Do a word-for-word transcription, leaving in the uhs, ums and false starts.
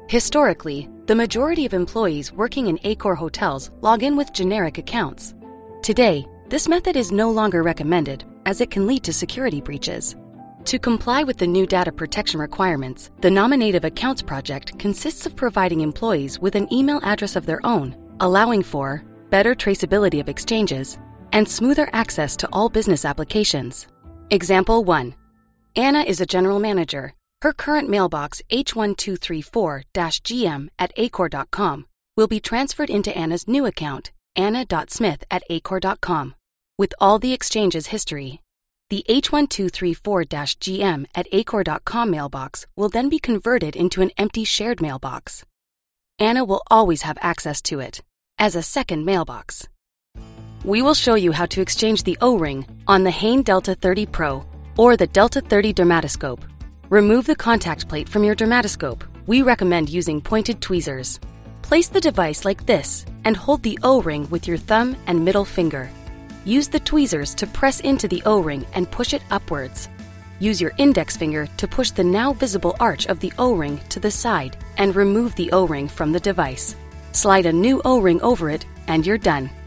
Historically, the majority of employees working in Accor hotels log in with generic accounts. Today, this method is no longer recommended as it can lead to security breaches. To comply with the new data protection requirements, the Nominative Accounts Project consists of providing employees with an email address of their own, allowing for better traceability of exchanges and smoother access to all business applications. Example one. Anna is a general manager. Her current mailbox H one two three four G M at accor dot com will be transferred into Anna's new account, anna dot smith at accor dot com, with all the exchanges history. The H one two three four G M at accor dot com mailbox will then be converted into an empty shared mailbox. Anna will always have access to it as a second mailbox. We will show you how to exchange the O-ring on the Hain Delta thirty Pro or the Delta thirty dermatoscope. Remove the contact plate from your dermatoscope. We recommend using pointed tweezers. Place the device like this and hold the O-ring with your thumb and middle finger. Use the tweezers to press into the O-ring and push it upwards. Use your index finger to push the now visible arch of the O-ring to the side and remove the O-ring from the device. Slide a new O-ring over it and you're done.